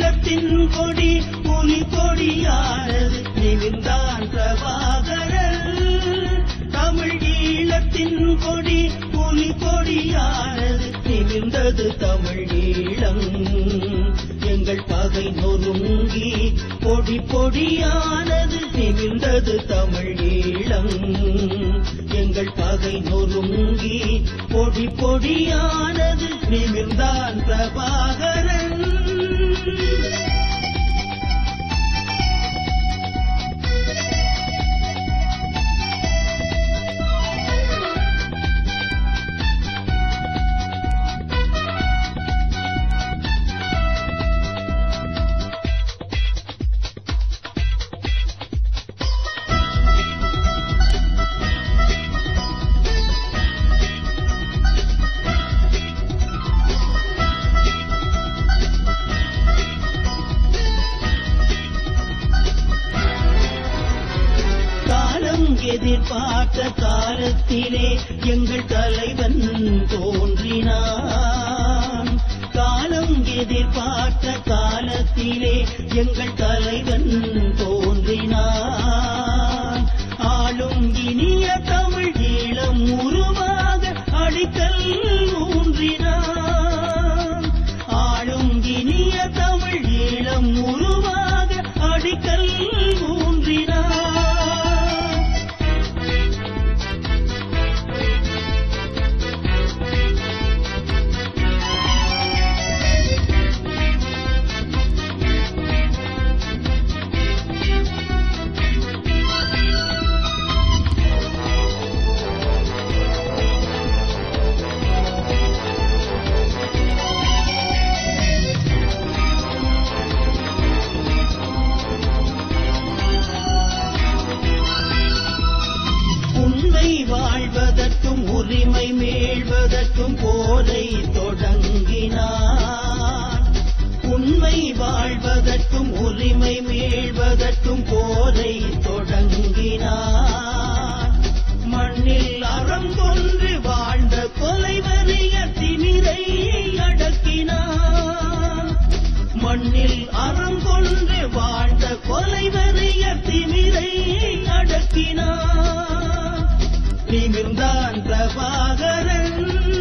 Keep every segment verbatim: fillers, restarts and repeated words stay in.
ஈழத்தின் கொடி புலி கொடியானது நிமிர்ந்தான் பிரபாகரன். தமிழ் ஈழத்தின் கொடி புலி கொடியானது நிமிர்ந்தது தமிழ் ஈழம். எங்கள் பகை நொறுங்கி பொடி பொடியானது நிமிர்ந்தது தமிழ் ஈழம். எங்கள் பகை நொறுங்கி பொடி பொடியானது நிமிர்ந்தான் பிரபாகரன். எதிர்பார்த்த காலத்திலே எங்கள் தலைவன் தோன்றினான். காலம் எதிர்பார்த்த காலத்திலே எங்கள் தலைவன் தோன்றினான். ஆளும் இனிய தமிழ் ஈழம் உருவாக அடிக்கல் ஊன்றினான். ஆளும் இனிய தமிழ் ஈழம் உருவாக அடிக்கல் ஊன்றினான். வாழ்வதற்கும் உரிமை மீள்வதற்கும் போரை தொடங்கினான். உண்மை வாழ்வதற்கும் உரிமை மீள்வதற்கும் போரை தொடங்கினான். மண்ணில் அறம் கொன்று வாழ்ந்த கொலைவறிய திமிரை அடக்கினான். மண்ணில் அறம் கொன்று வாழ்ந்த கொலைவறிய திமிரை அடக்கினான். நிமிர்ந்தான் பிரபாகரன்.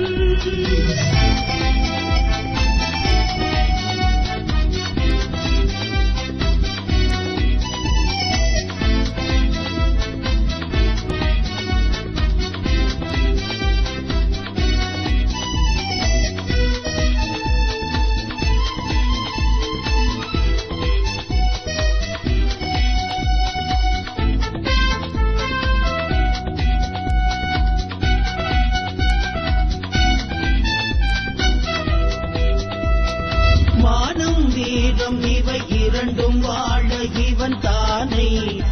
இவை இரண்டும் வாழ இவன் தானை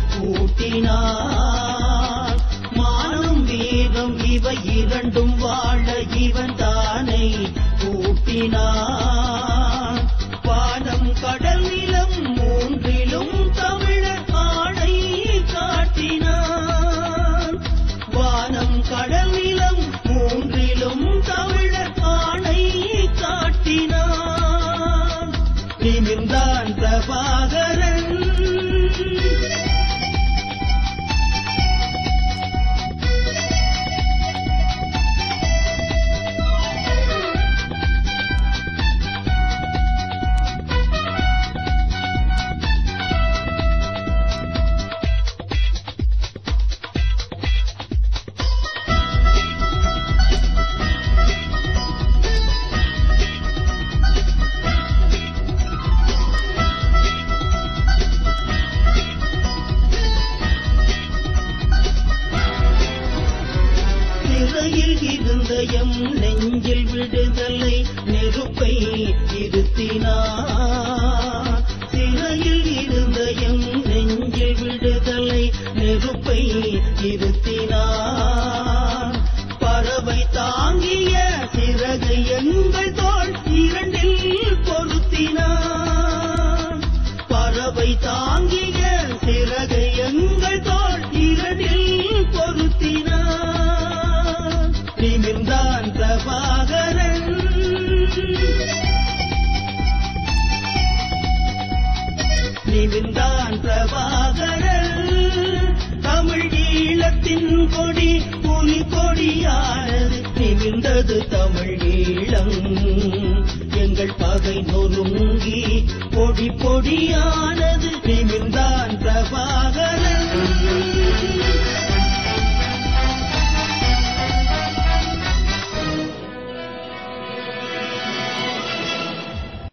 ஊட்டினான். மானம் வீரம் இவை இரண்டும் வாழ இவன் தானை ஊட்டினான். வானம் கடல் நிலம் மூன்றிலும் தமிழர் ஆணை காட்டினான். வானம் கடல் நிலம் மூன்றிலும் தமிழர் ஆணை காட்டினான். நிமிர்ந்தான் பிரபாகரன். இருந்தயம் நெஞ்சில் விடுதலை நெருப்பை இருத்தினார். சிறையில் இருந்தயம் நெஞ்சில் விடுதலை நெருப்பை இருத்தினார். பறவை தாங்கிய சிறகை எங்கள் தோள் இரண்டில் பொருத்தினார். பறவை தாங்கிய சிறகை எங்கள் தோள் இரண்டில் பொருத்தினார். நிமிர்ந்தான் பிரபாகரன். செங்கொடி புலி கொடியானது நிமிர்ந்தது தமிழ் ஈழம். எங்கள் பகை நொறுங்கி பொடி பொடியானது நிமிர்ந்த